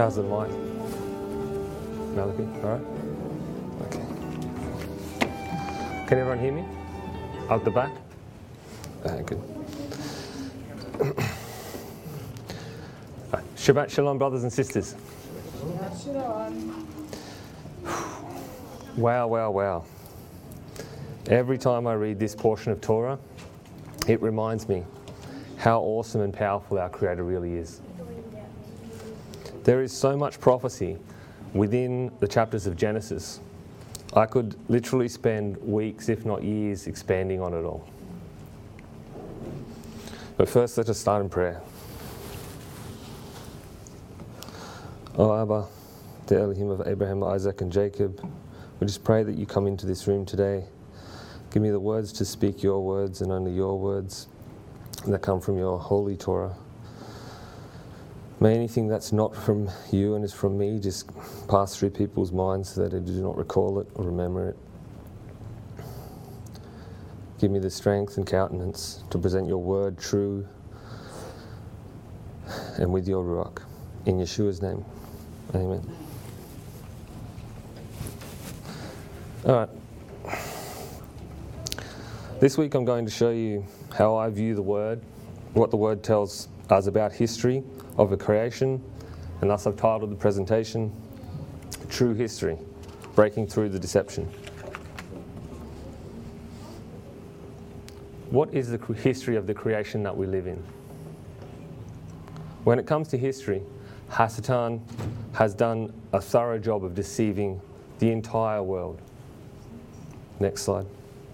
How's the mic? Malachi, all right? Okay. Can everyone hear me? Out the back? Good. Shabbat Shalom, brothers and sisters. Wow, wow, wow. Every time I read this portion of Torah, it reminds me how awesome and powerful our Creator really is. There is so much prophecy within the chapters of Genesis. I could literally spend weeks, if not years, expanding on it all. But first, let us start in prayer. Oh Abba, the Elohim of Abraham, Isaac and Jacob, we just pray that you come into this room today. Give me the words to speak your words and only your words that come from your holy Torah. May anything that's not from you and is from me just pass through people's minds so that they do not recall it or remember it. Give me the strength and countenance to present your word true and with your Ruach. In Yeshua's name, amen. All right. This week I'm going to show you how I view the Word, what the Word tells us about history of the creation, and thus I've titled the presentation, True History, Breaking Through the Deception. What is the history of the creation that we live in? When it comes to history, Hasatan has done a thorough job of deceiving the entire world. Next slide.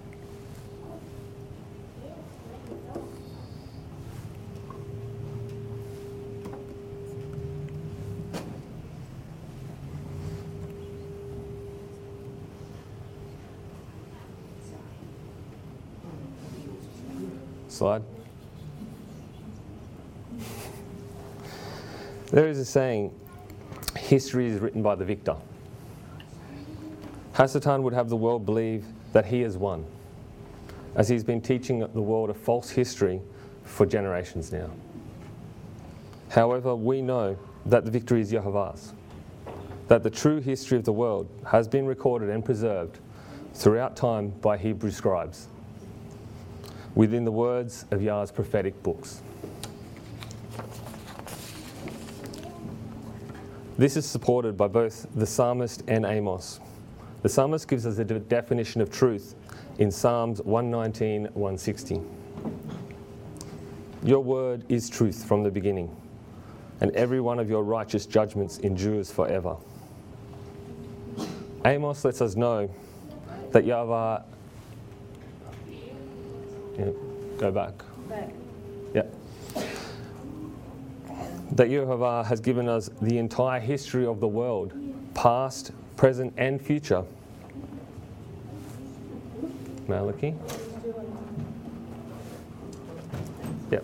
Slide. There is a saying, history is written by the victor. Hasatan would have the world believe that he has won, as he's been teaching the world a false history for generations now. However, we know that the victory is Yehovah's, that the true history of the world has been recorded and preserved throughout time by Hebrew scribes, within the words of Yah's prophetic books. This is supported by both the psalmist and Amos. The psalmist gives us a definition of truth in Psalms 119, 160. Your word is truth from the beginning, and every one of your righteous judgments endures forever. Amos lets us know that Yahweh... Go back. Yeah. That Yehovah has given us the entire history of the world, past, present, and future. Malachi. Yep.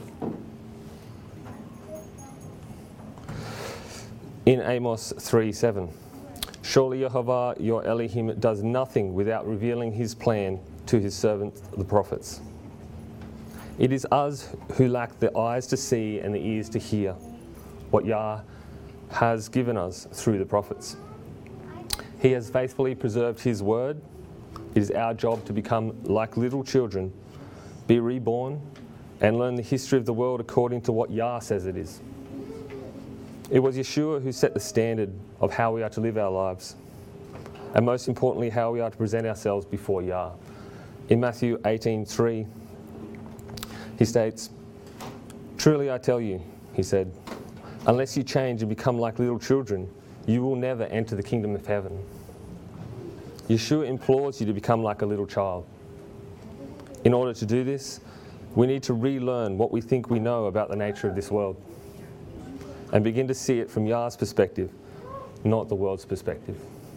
In Amos 3:7, surely Yehovah, your Elohim, does nothing without revealing his plan to his servants, the prophets. It is us who lack the eyes to see and the ears to hear what Yah has given us through the prophets. He has faithfully preserved his word. It is our job to become like little children, be reborn, and learn the history of the world according to what Yah says it is. It was Yeshua who set the standard of how we are to live our lives, and most importantly, how we are to present ourselves before Yah. In Matthew 18:3, he states, truly I tell you, he said, unless you change and become like little children, you will never enter the kingdom of heaven. Yeshua implores you to become like a little child. In order to do this, we need to relearn what we think we know about the nature of this world and begin to see it from Yah's perspective, not the world's perspective.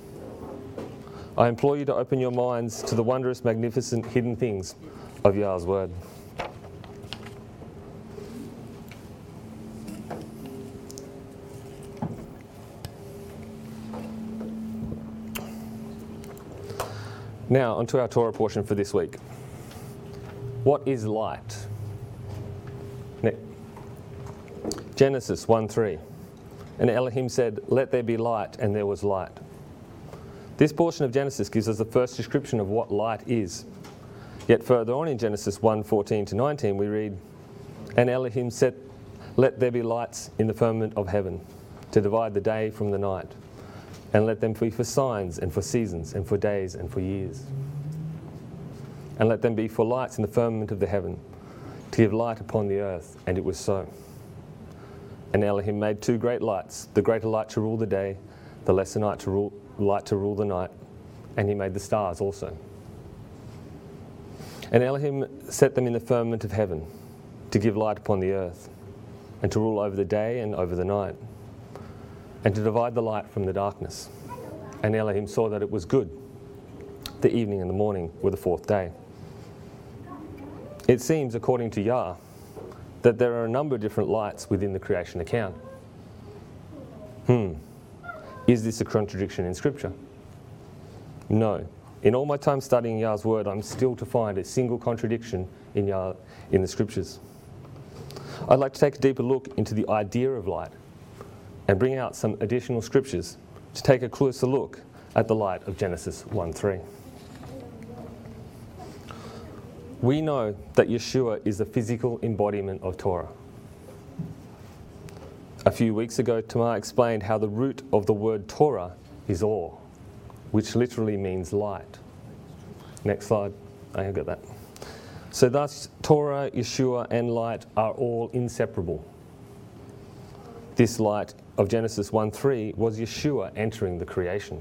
I implore you to open your minds to the wondrous, magnificent, hidden things of Yah's word. Now, onto our Torah portion for this week. What is light? Genesis 1:3. And Elohim said, "Let there be light," and there was light. This portion of Genesis gives us the first description of what light is. Yet further on in Genesis 1:14-19 we read, "And Elohim said, Let there be lights in the firmament of heaven, to divide the day from the night, and let them be for signs and for seasons and for days and for years. And let them be for lights in the firmament of the heaven, to give light upon the earth." And it was so. And Elohim made two great lights, the greater light to rule the day, the lesser light to rule the night, and he made the stars also. And Elohim set them in the firmament of heaven, to give light upon the earth, and to rule over the day and over the night, and to divide the light from the darkness. And Elohim saw that it was good. The evening and the morning were the fourth day. It seems, according to Yah, that there are a number of different lights within the creation account. Is this a contradiction in Scripture? No. In all my time studying Yah's word, I'm still to find a single contradiction in the Scriptures. I'd like to take a deeper look into the idea of light and bring out some additional Scriptures to take a closer look at the light of Genesis 1:3. We know that Yeshua is the physical embodiment of Torah. A few weeks ago, Tamar explained how the root of the word Torah is or, which literally means light. Next slide. I got that. So thus, Torah, Yeshua, and light are all inseparable. This light of Genesis 1:3 was Yeshua entering the creation.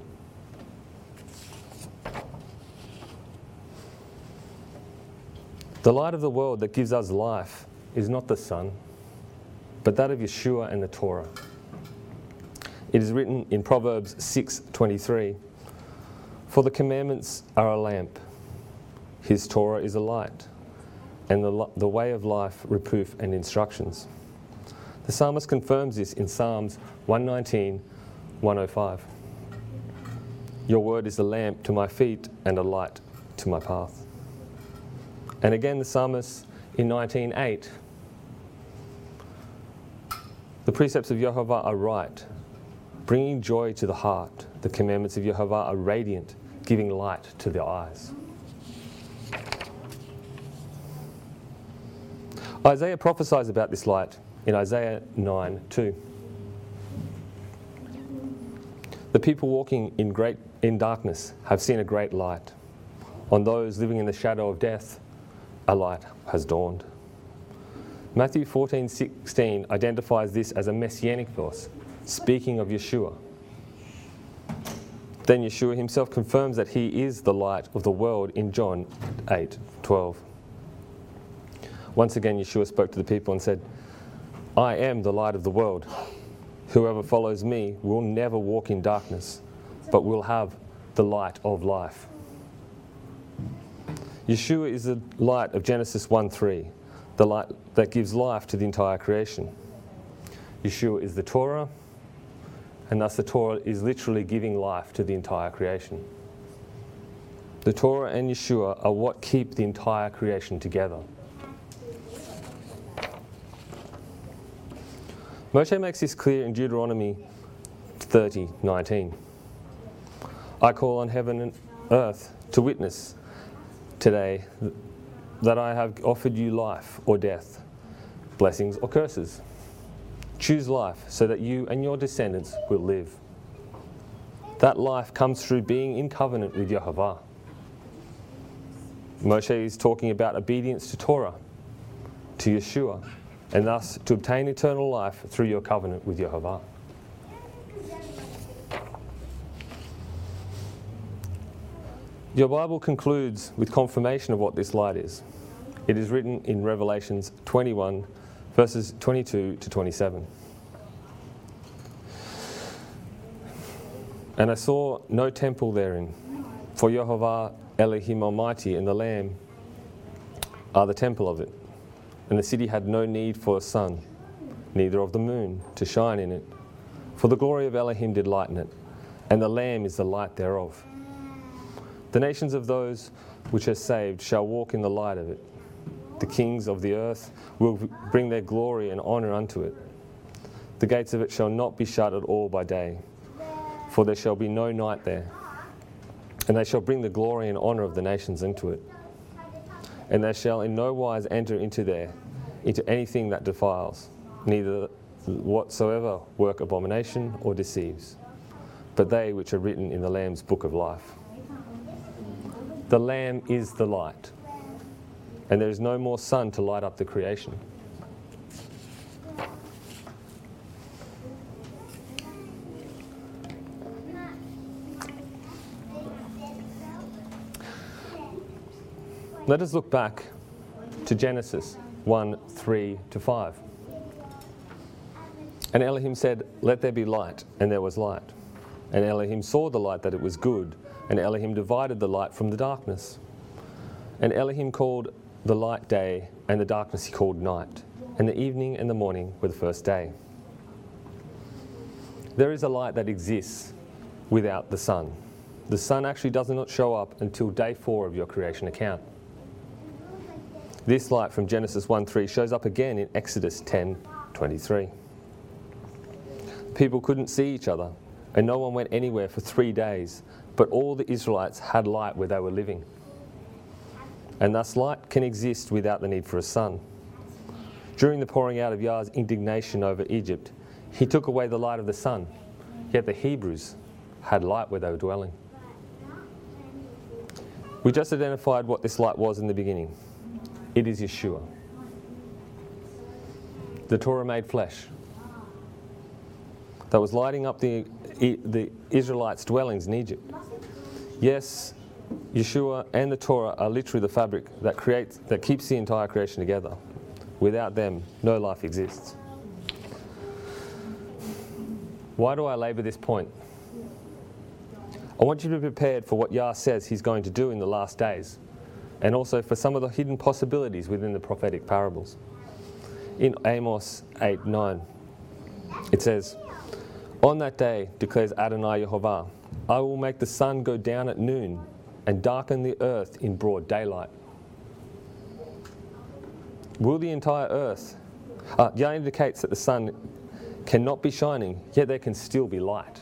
The light of the world that gives us life is not the sun, but that of Yeshua and the Torah. It is written in Proverbs 6:23, "For the commandments are a lamp, his Torah is a light, and the way of life, reproof and instructions." The psalmist confirms this in Psalms 119, 105. "Your word is a lamp to my feet and a light to my path." And again the psalmist in 19:8, "The precepts of Yehovah are right, bringing joy to the heart. The commandments of Yehovah are radiant, giving light to the eyes." Isaiah prophesies about this light in Isaiah 9:2. "The people walking in darkness have seen a great light. On those living in the shadow of death, a light has dawned." Matthew 14:16 identifies this as a messianic verse, speaking of Yeshua. Then Yeshua himself confirms that he is the light of the world in John 8:12. Once again, Yeshua spoke to the people and said, "I am the light of the world. Whoever follows me will never walk in darkness, but will have the light of life." Yeshua is the light of Genesis 1:3, the light that gives life to the entire creation. Yeshua is the Torah, and thus the Torah is literally giving life to the entire creation. The Torah and Yeshua are what keep the entire creation together. Moshe makes this clear in Deuteronomy 30:19. "I call on heaven and earth to witness today that I have offered you life or death, blessings or curses. Choose life so that you and your descendants will live." That life comes through being in covenant with Yehovah. Moshe is talking about obedience to Torah, to Yeshua, and thus to obtain eternal life through your covenant with Yehovah. Your Bible concludes with confirmation of what this light is. It is written in Revelations 21, verses 22 to 27. "And I saw no temple therein, for Yehovah Elohim Almighty and the Lamb are the temple of it. And the city had no need for a sun, neither of the moon, to shine in it. For the glory of Elohim did lighten it, and the Lamb is the light thereof. The nations of those which are saved shall walk in the light of it. The kings of the earth will bring their glory and honour unto it. The gates of it shall not be shut at all by day, for there shall be no night there. And they shall bring the glory and honour of the nations into it. And they shall in no wise enter into anything that defiles, neither whatsoever work abomination or deceives, but they which are written in the Lamb's book of life. The Lamb is the light, and there is no more sun to light up the creation. Let us look back to Genesis 1:3-5. And Elohim said, "Let there be light," and there was light. And Elohim saw the light that it was good, and Elohim divided the light from the darkness. And Elohim called the light day, and the darkness he called night. And the evening and the morning were the first day. There is a light that exists without the sun. The sun actually does not show up until day 4 of your creation account. This light from Genesis 1:3 shows up again in Exodus 10:23. People couldn't see each other, and no one went anywhere for 3 days, but all the Israelites had light where they were living. And thus light can exist without the need for a sun. During the pouring out of Yah's indignation over Egypt, he took away the light of the sun, yet the Hebrews had light where they were dwelling. We just identified what this light was in the beginning. It is Yeshua. The Torah made flesh that was lighting up the Israelites' dwellings in Egypt. Yes, Yeshua and the Torah are literally the fabric that keeps the entire creation together. Without them, no life exists. Why do I labour this point? I want you to be prepared for what Yah says he's going to do in the last days, and also for some of the hidden possibilities within the prophetic parables. In Amos 8:9, it says, "On that day, declares Adonai Yehovah, I will make the sun go down at noon and darken the earth in broad daylight." Will the entire earth... Yah indicates that the sun cannot be shining, yet there can still be light.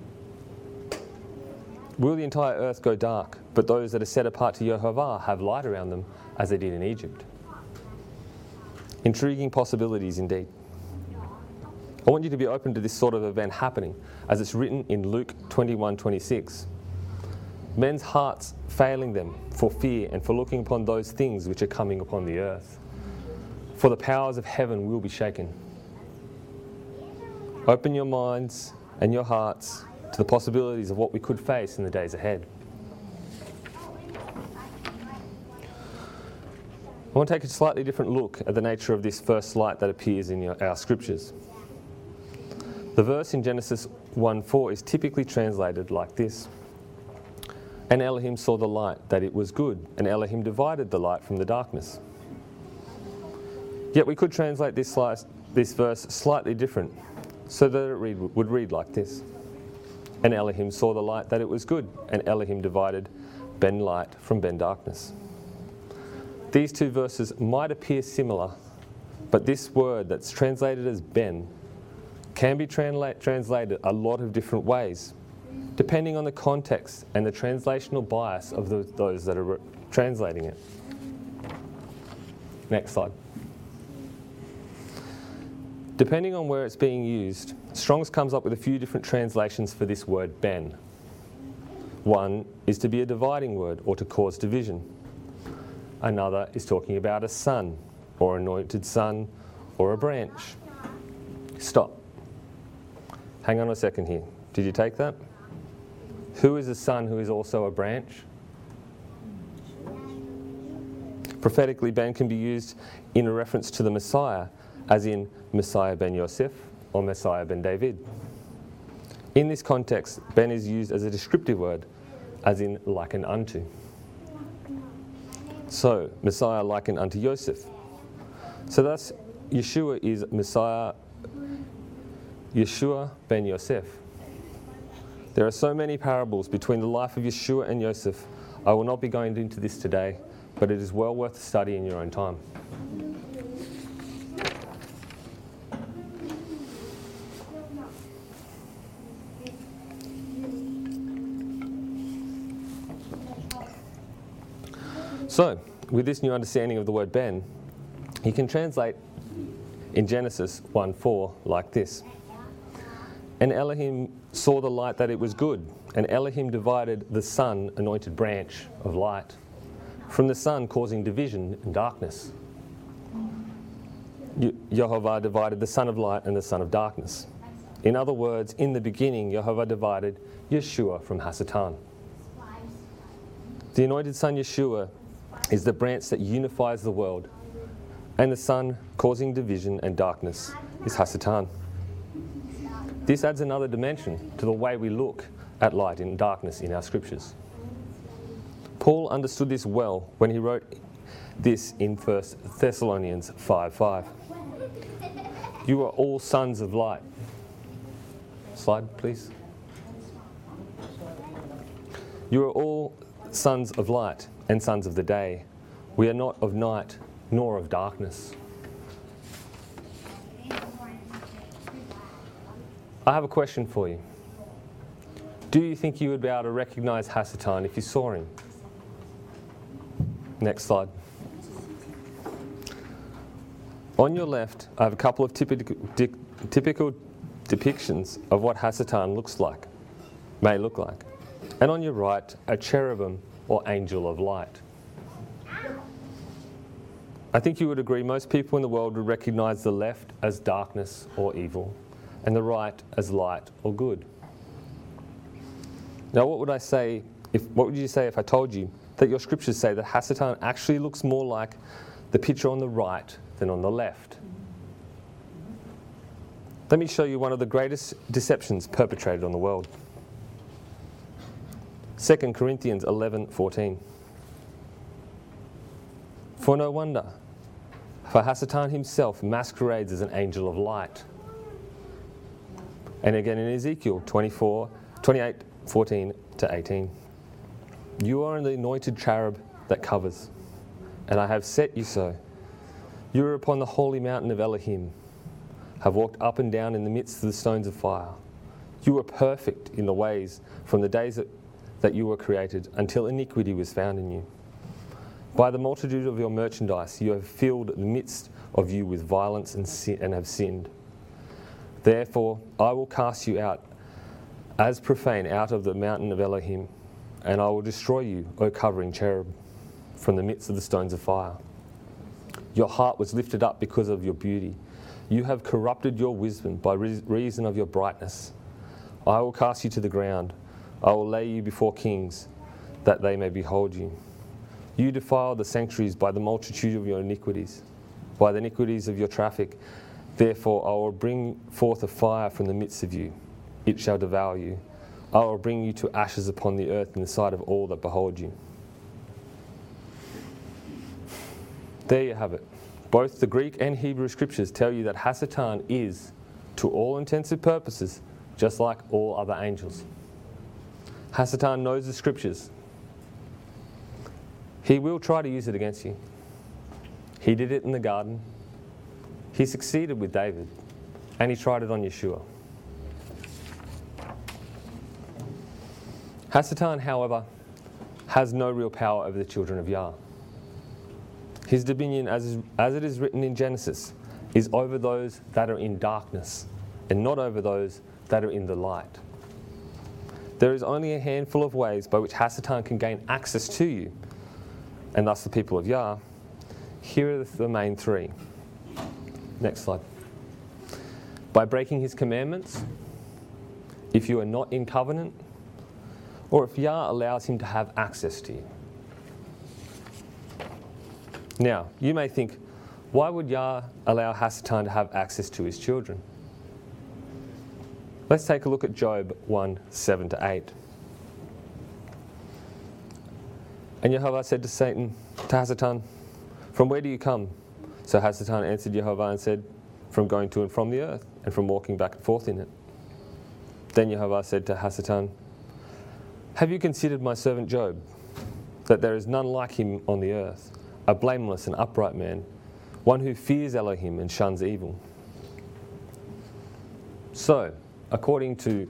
Will the entire earth go dark, but those that are set apart to Yehovah have light around them, as they did in Egypt? Intriguing possibilities indeed. I want you to be open to this sort of event happening, as it's written in Luke 21:26. Men's hearts failing them for fear and for looking upon those things which are coming upon the earth. For the powers of heaven will be shaken. Open your minds and your hearts to the possibilities of what we could face in the days ahead. I want to take a slightly different look at the nature of this first light that appears in our scriptures. The verse in Genesis 1:4 is typically translated like this. And Elohim saw the light, that it was good, and Elohim divided the light from the darkness. Yet we could translate this verse slightly different, so that it would read like this. And Elohim saw the light, that it was good, and Elohim divided ben light from ben darkness. These two verses might appear similar, but this word that's translated as ben can be translated a lot of different ways, depending on the context and the translational bias of those that are translating it. Next slide. Depending on where it's being used, Strong's comes up with a few different translations for this word ben. One is to be a dividing word or to cause division. Another is talking about a son or anointed son or a branch. Stop. Hang on a second here. Did you take that? Who is a son who is also a branch? Prophetically, ben can be used in a reference to the Messiah, as in Messiah ben Yosef or Messiah ben David. In this context, ben is used as a descriptive word, as in likened unto. So, Messiah likened unto Yosef. So thus, Yeshua is Messiah, Yeshua ben Yosef. There are so many parables between the life of Yeshua and Yosef. I will not be going into this today, but it is well worth the study in your own time. So, with this new understanding of the word ben, you can translate in Genesis 1:4 like this. And Elohim saw the light that it was good, and Elohim divided the sun, anointed branch of light, from the sun, causing division and darkness. Yehovah divided the son of light and the son of darkness. In other words, in the beginning, Yehovah divided Yeshua from Hasatan. The anointed son Yeshua is the branch that unifies the world, and the sun causing division and darkness is Hasatan. This adds another dimension to the way we look at light and darkness in our scriptures. Paul understood this well when he wrote this in 1 Thessalonians 5:5. You are all sons of light. Slide, please. You are all sons of light and sons of the day. We are not of night nor of darkness. I have a question for you. Do you think you would be able to recognize Hasatan if you saw him? Next slide. On your left, I have a couple of typical depictions of what Hasatan may look like. And on your right, a cherubim or angel of light. I think you would agree most people in the world would recognize the left as darkness or evil, and the right as light or good. Now, what would you say if I told you that your scriptures say that Hasatan actually looks more like the picture on the right than on the left? Let me show you one of the greatest deceptions perpetrated on the world. 2 Corinthians 11:14. For no wonder, for Hasatan himself masquerades as an angel of light. And again in Ezekiel 28:14-18. You are the anointed cherub that covers, and I have set you so. You are upon the holy mountain of Elohim, have walked up and down in the midst of the stones of fire. You were perfect in the ways from the days that you were created until iniquity was found in you. By the multitude of your merchandise you have filled the midst of you with violence and have sinned. Therefore I will cast you out as profane out of the mountain of Elohim, and I will destroy you, O covering cherub, from the midst of the stones of fire. Your heart was lifted up because of your beauty. You have corrupted your wisdom by reason of your brightness. I will cast you to the ground. I will lay you before kings, that they may behold you. You defile the sanctuaries by the multitude of your iniquities, by the iniquities of your traffic. Therefore I will bring forth a fire from the midst of you. It shall devour you. I will bring you to ashes upon the earth in the sight of all that behold you. There you have it. Both the Greek and Hebrew scriptures tell you that Hasatan is, to all intents and purposes, just like all other angels. Hasatan knows the scriptures. He will try to use it against you. He did it in the garden. He succeeded with David, and he tried it on Yeshua. Hasatan, however, has no real power over the children of Yah. His dominion, as it is written in Genesis, is over those that are in darkness and not over those that are in the light. There is only a handful of ways by which Hasatan can gain access to you, and thus the people of Yah. Here are the main three. Next slide. By breaking his commandments, if you are not in covenant, or if Yah allows him to have access to you. Now, you may think, why would Yah allow Hasatan to have access to his children? Let's take a look at Job 1:7-8. And Yehovah said to Hasatan, from where do you come? So Hasatan answered Yehovah and said, from going to and from the earth, and from walking back and forth in it. Then Yehovah said to Hasatan, have you considered my servant Job, that there is none like him on the earth, a blameless and upright man, one who fears Elohim and shuns evil? So, according to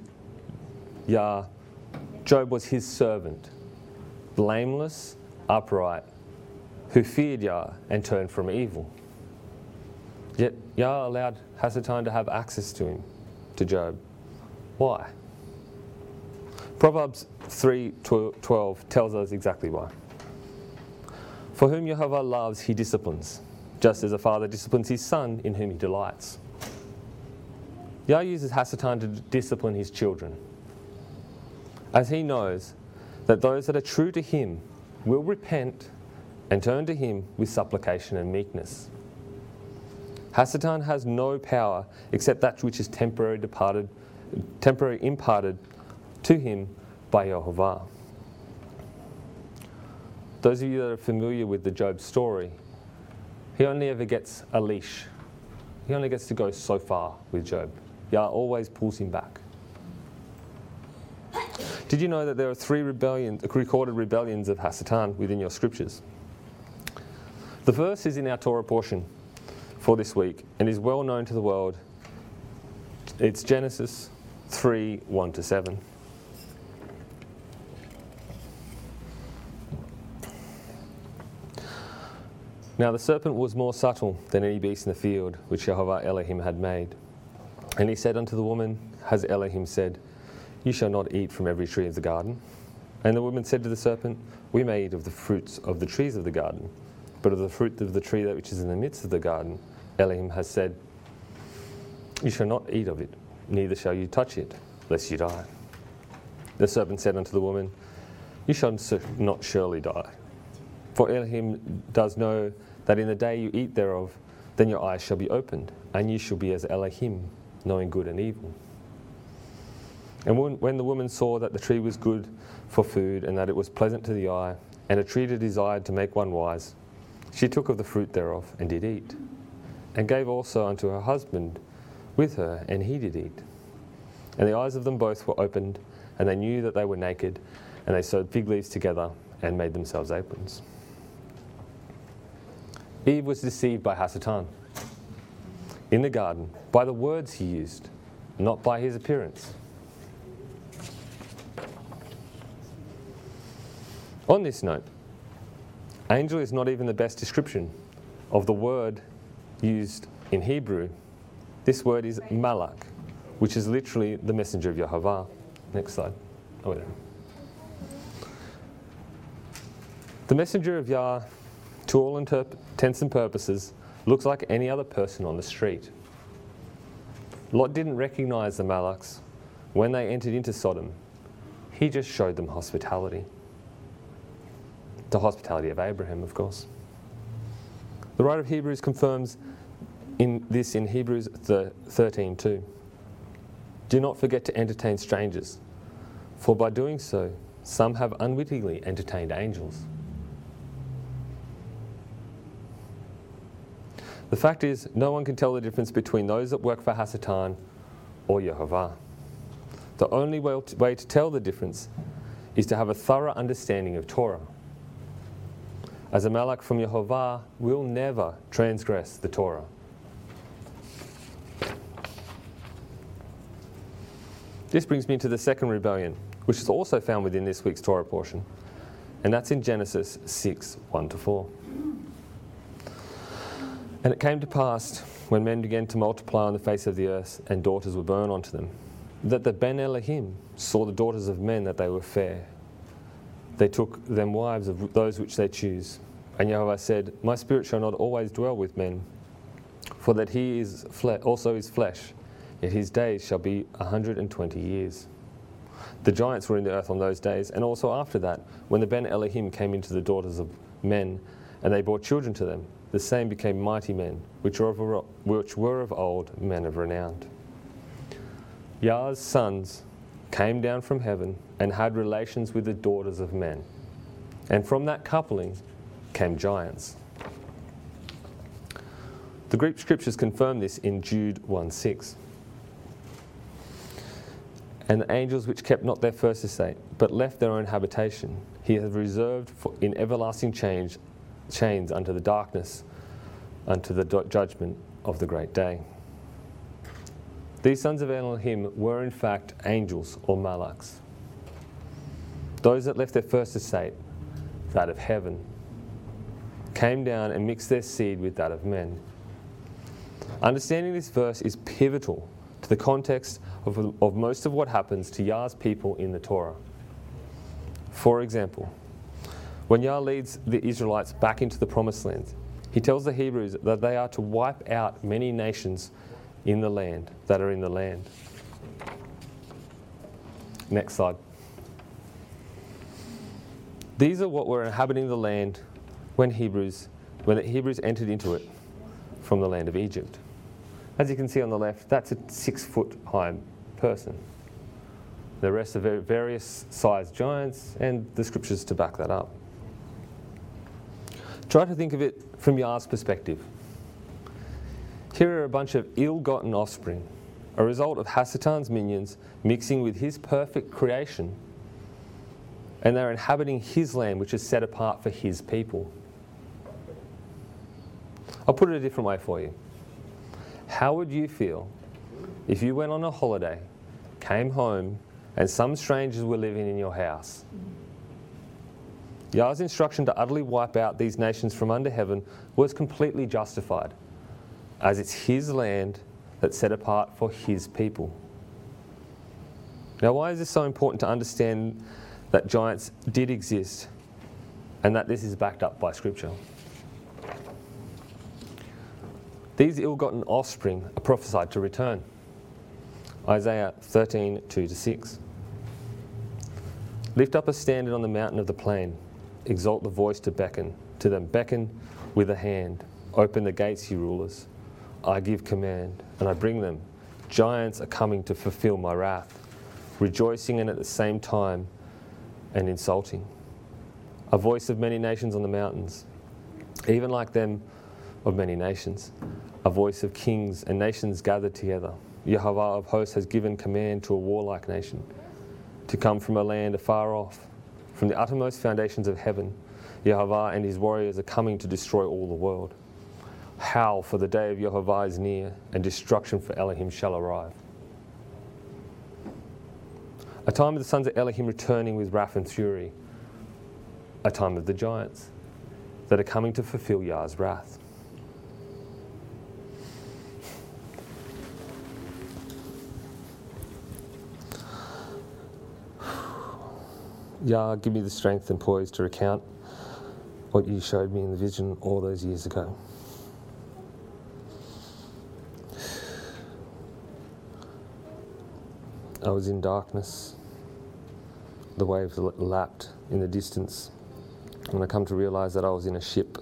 Yah, Job was his servant, blameless, upright, who feared Yah and turned from evil. Yet Yah allowed Hasatan to have access to him, to Job. Why? Proverbs 3:12 tells us exactly why. For whom Jehovah loves, he disciplines, just as a father disciplines his son in whom he delights. Yah uses Hasatan to discipline his children, as he knows that those that are true to him will repent and turn to him with supplication and meekness. Hasatan has no power except that which is temporarily imparted to him by Jehovah. Those of you that are familiar with the Job story, he only ever gets a leash. He only gets to go so far with Job. Yah always pulls him back. Did you know that there are 3 recorded rebellions of Hasatan within your scriptures? The first is in our Torah portion for this week and is well known to the world. It's Genesis 3:1-7. Now the serpent was more subtle than any beast in the field which Jehovah Elohim had made. And he said unto the woman, Has Elohim said, You shall not eat from every tree of the garden? And the woman said to the serpent, We may eat of the fruits of the trees of the garden, but of the fruit of the tree that which is in the midst of the garden, Elohim has said, You shall not eat of it, neither shall you touch it, lest you die. The serpent said unto the woman, You shall not surely die. For Elohim does know that in the day you eat thereof, then your eyes shall be opened, and you shall be as Elohim, knowing good and evil. And when the woman saw that the tree was good for food, and that it was pleasant to the eye, and a tree to desire to make one wise, she took of the fruit thereof, and did eat, and gave also unto her husband with her, and he did eat. And the eyes of them both were opened, and they knew that they were naked, and they sewed fig leaves together, and made themselves aprons. Eve was deceived by Hasatan in the garden by the words he used, not by his appearance. On this note, angel is not even the best description of the word used in Hebrew. This word is malak, which is literally the messenger of Jehovah. Next slide. Oh, wait. The messenger of Yah, to all intents and purposes, looks like any other person on the street. Lot didn't recognize the Malaks when they entered into Sodom. He just showed them hospitality. The hospitality of Abraham, of course. The writer of Hebrews confirms in Hebrews 13:2. Do not forget to entertain strangers, for by doing so, some have unwittingly entertained angels. The fact is, no one can tell the difference between those that work for Hasatan or Jehovah. The only way to tell the difference is to have a thorough understanding of Torah. As a Malak from Jehovah will never transgress the Torah. This brings me to the second rebellion, which is also found within this week's Torah portion, and that's in Genesis 6:1-4. And it came to pass, when men began to multiply on the face of the earth, and daughters were born unto them, that the Ben Elohim saw the daughters of men that they were fair. They took them wives of those which they choose. And Jehovah said, My spirit shall not always dwell with men, for that he is also is flesh, yet his days shall be 120 years. The giants were in the earth on those days, and also after that, when the Ben Elohim came into the daughters of men, and they bore children to them, the same became mighty men, which were of old men of renown. Yah's sons came down from heaven and had relations with the daughters of men. And from that coupling came giants. The Greek scriptures confirm this in Jude 1:6. And the angels which kept not their first estate, but left their own habitation, he hath reserved in everlasting chains unto the darkness, unto the judgment of the great day. These sons of Elohim were in fact angels or malaks. Those that left their first estate, that of heaven. came down and mixed their seed with that of men. Understanding this verse is pivotal to the context of most of what happens to Yah's people in the Torah. For example, when Yah leads the Israelites back into the Promised Land, he tells the Hebrews that they are to wipe out many nations in the land, that are in the land. Next slide. These are what were inhabiting the land when the Hebrews entered into it from the land of Egypt. As you can see on the left, that's a 6-foot high person. The rest are various sized giants, and the scriptures to back that up. Try to think of it from Yah's perspective. Here are a bunch of ill-gotten offspring, a result of Hasatan's minions mixing with his perfect creation, and they're inhabiting his land, which is set apart for his people. I'll put it a different way for you. How would you feel if you went on a holiday, came home, and some strangers were living in your house? Yah's instruction to utterly wipe out these nations from under heaven was completely justified, as it's his land that's set apart for his people. Now, why is this so important to understand that giants did exist and that this is backed up by Scripture? These ill-gotten offspring are prophesied to return. Isaiah 13, 2-6. Lift up a standard on the mountain of the plain. Exalt the voice to them. Beckon with a hand. Open the gates, you rulers. I give command, and I bring them. Giants are coming to fulfill my wrath, rejoicing and at the same time and insulting. A voice of many nations on the mountains, even like them of many nations. A voice of kings and nations gathered together. Yehovah of hosts has given command to a warlike nation to come from a land afar off. From the uttermost foundations of heaven, Yehovah and his warriors are coming to destroy all the world. Howl, for the day of Yehovah is near, and destruction for Elohim shall arrive. A time of the sons of Elohim returning with wrath and fury. A time of the giants that are coming to fulfill Yah's wrath. Yah, give me the strength and poise to recount what you showed me in the vision all those years ago. I was in darkness. The waves lapped in the distance, and I come to realise that I was in a ship.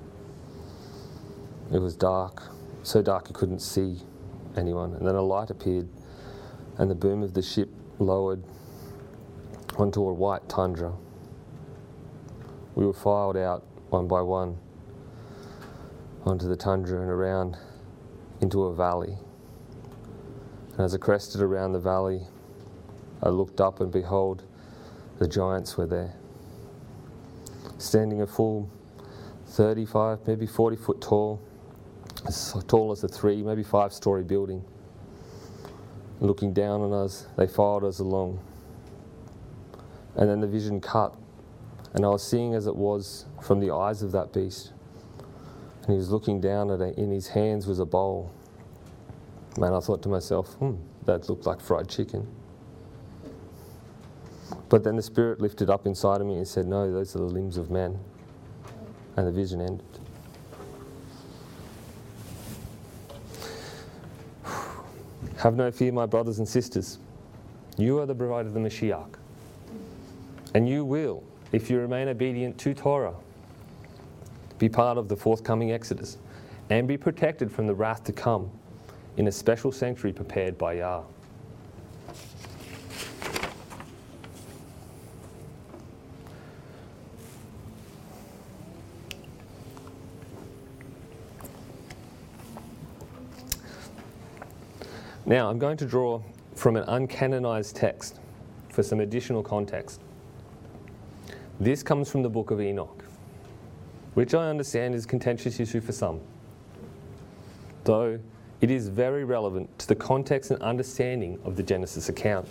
It was dark, so dark you couldn't see anyone, and then a light appeared, and the boom of the ship lowered onto a white tundra. We were filed out one by one onto the tundra and around into a valley. And as I crested around the valley, I looked up and behold, the giants were there, standing a full 35, maybe 40 foot tall, as tall as a 3, maybe 5-story building. Looking down on us, they filed us along. And then the vision cut, and I was seeing as it was from the eyes of that beast. And he was looking down at it. In his hands was a bowl. Man, I thought to myself, that looked like fried chicken. But then the Spirit lifted up inside of me and said, no, those are the limbs of men. And the vision ended. Have no fear, my brothers and sisters. You are the bride of the Mashiach. And you will, if you remain obedient to Torah, be part of the forthcoming Exodus and be protected from the wrath to come in a special sanctuary prepared by Yah. Now, I'm going to draw from an uncanonized text for some additional context. This comes from the book of Enoch, which I understand is a contentious issue for some, though it is very relevant to the context and understanding of the Genesis account.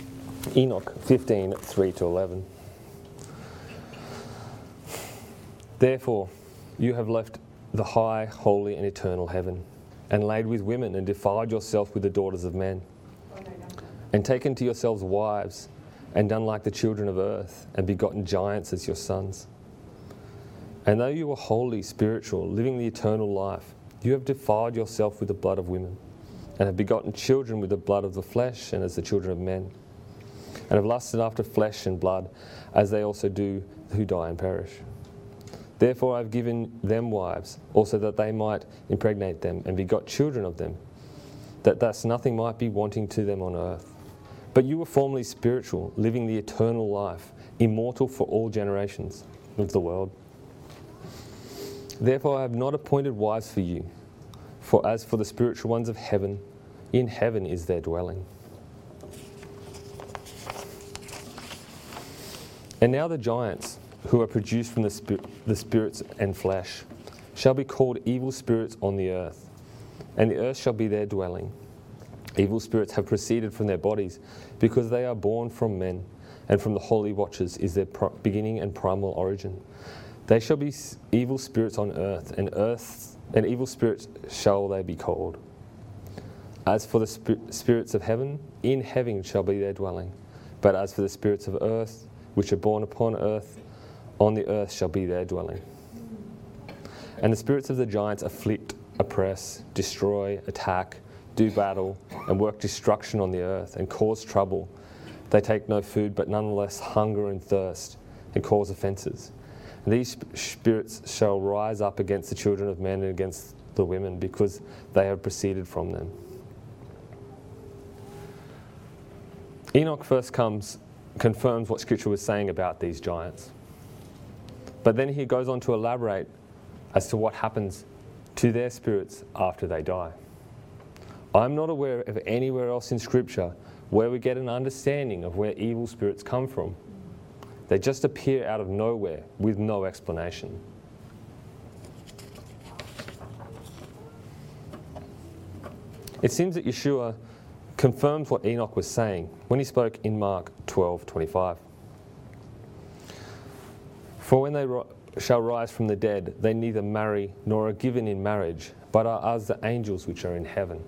Enoch 15, 3-11. Therefore, you have left the high, holy, and eternal heaven, and laid with women, and defiled yourself with the daughters of men, and taken to yourselves wives, and done like the children of earth, and begotten giants as your sons. And though you were holy, spiritual, living the eternal life, you have defiled yourself with the blood of women, and have begotten children with the blood of the flesh, and as the children of men, and have lusted after flesh and blood, as they also do who die and perish. Therefore I have given them wives, also that they might impregnate them, and begot children of them, that thus nothing might be wanting to them on earth. But you were formerly spiritual, living the eternal life, immortal for all generations of the world. Therefore I have not appointed wives for you, for as for the spiritual ones of heaven, in heaven is their dwelling. And now the giants, who are produced from the spirits and flesh, shall be called evil spirits on the earth, and the earth shall be their dwelling. Evil spirits have proceeded from their bodies, because they are born from men, and from the holy watchers is their beginning and primal origin. They shall be evil spirits on earth, and evil spirits shall they be called. As for the spirits of heaven, in heaven shall be their dwelling. But as for the spirits of earth, which are born upon earth, on the earth shall be their dwelling. And the spirits of the giants afflict, oppress, destroy, attack, do battle, and work destruction on the earth, and cause trouble. They take no food, but nonetheless hunger and thirst, and cause offences. And these spirits shall rise up against the children of men and against the women, because they have proceeded from them. Enoch first confirms what Scripture was saying about these giants. But then he goes on to elaborate as to what happens to their spirits after they die. I'm not aware of anywhere else in Scripture where we get an understanding of where evil spirits come from. They just appear out of nowhere with no explanation. It seems that Yeshua confirms what Enoch was saying when he spoke in Mark 12:25. For when they shall rise from the dead, they neither marry nor are given in marriage, but are as the angels which are in heaven.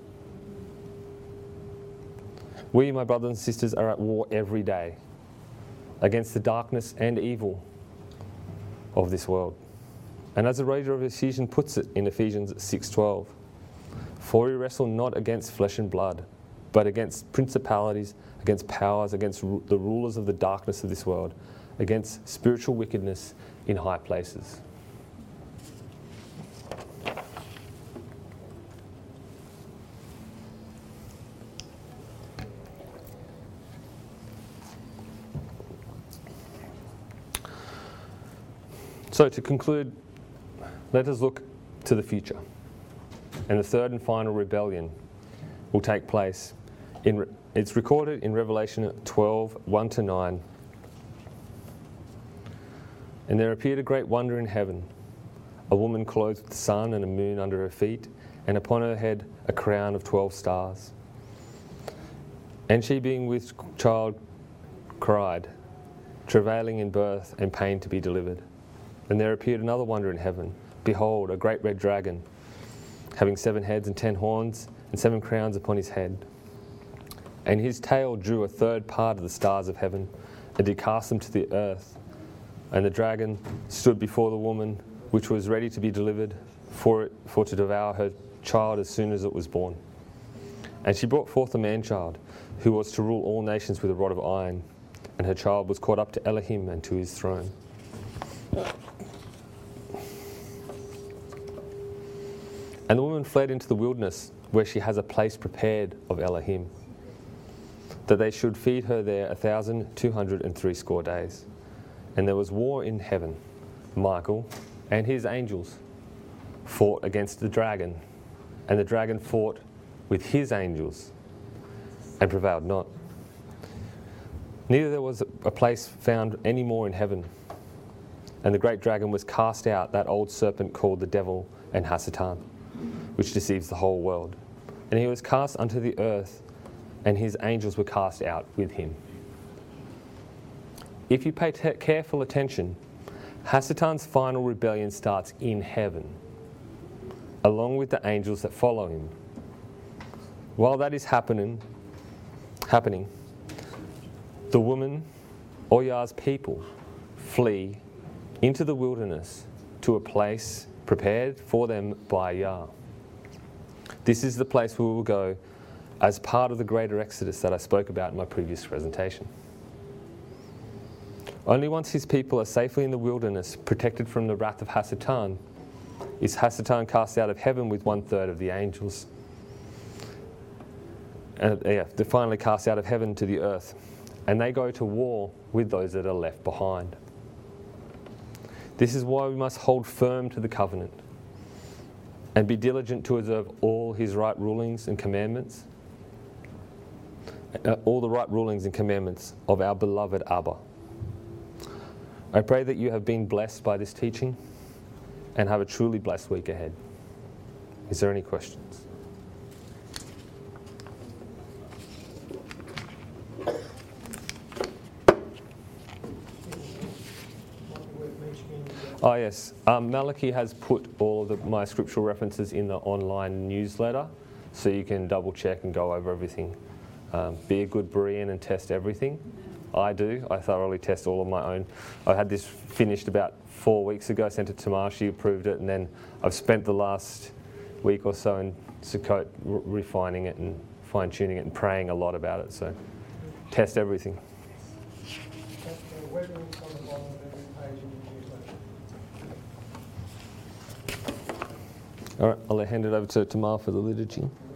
We, my brothers and sisters, are at war every day against the darkness and evil of this world. And as the writer of Ephesians puts it in Ephesians 6:12, for we wrestle not against flesh and blood, but against principalities, against powers, against the rulers of the darkness of this world, against spiritual wickedness in high places. So to conclude, let us look to the future. And the third and final rebellion will take place. It's recorded in Revelation 12:1-9. And there appeared a great wonder in heaven, a woman clothed with the sun and a moon under her feet, and upon her head a crown of 12 stars. And she, being with child, cried, travailing in birth and pain to be delivered. And there appeared another wonder in heaven. Behold, a great red dragon, having 7 heads and 10 horns, and 7 crowns upon his head. And his tail drew a third part of the stars of heaven, and did cast them to the earth. And the dragon stood before the woman, which was ready to be delivered, for to devour her child as soon as it was born. And she brought forth a man-child, who was to rule all nations with a rod of iron. And her child was caught up to Elohim and to his throne. And the woman fled into the wilderness, where she has a place prepared of Elohim, that they should feed her there 1,260 days. And there was war in heaven. Michael and his angels fought against the dragon, and the dragon fought with his angels and prevailed not. Neither there was a place found any more in heaven. And the great dragon was cast out, that old serpent called the devil and Hasatan, which deceives the whole world. And he was cast unto the earth, and his angels were cast out with him. If you pay careful attention, Hasatan's final rebellion starts in heaven, along with the angels that follow him. While that is happening, the woman, Oyar's people, flee into the wilderness to a place prepared for them by Yah. This is the place where we will go as part of the greater exodus that I spoke about in my previous presentation. Only once his people are safely in the wilderness, protected from the wrath of Hasatan, is Hasatan cast out of heaven with 1/3 of the angels. They're finally cast out of heaven to the earth, and they go to war with those that are left behind. This is why we must hold firm to the covenant and be diligent to observe all his right rulings and commandments, all the right rulings and commandments of our beloved Abba. I pray that you have been blessed by this teaching and have a truly blessed week ahead. Is there any questions? Oh yes, Malachi has put all of my scriptural references in the online newsletter, so you can double check and go over everything. Be a good Berean and test everything. I do. I thoroughly test all of my own. I had this finished about 4 weeks ago, sent it to Mar, she approved it, and then I've spent the last week or so in Sukkot refining it and fine-tuning it and praying a lot about it, so test everything. All right, I'll hand it over to Tamar for the liturgy.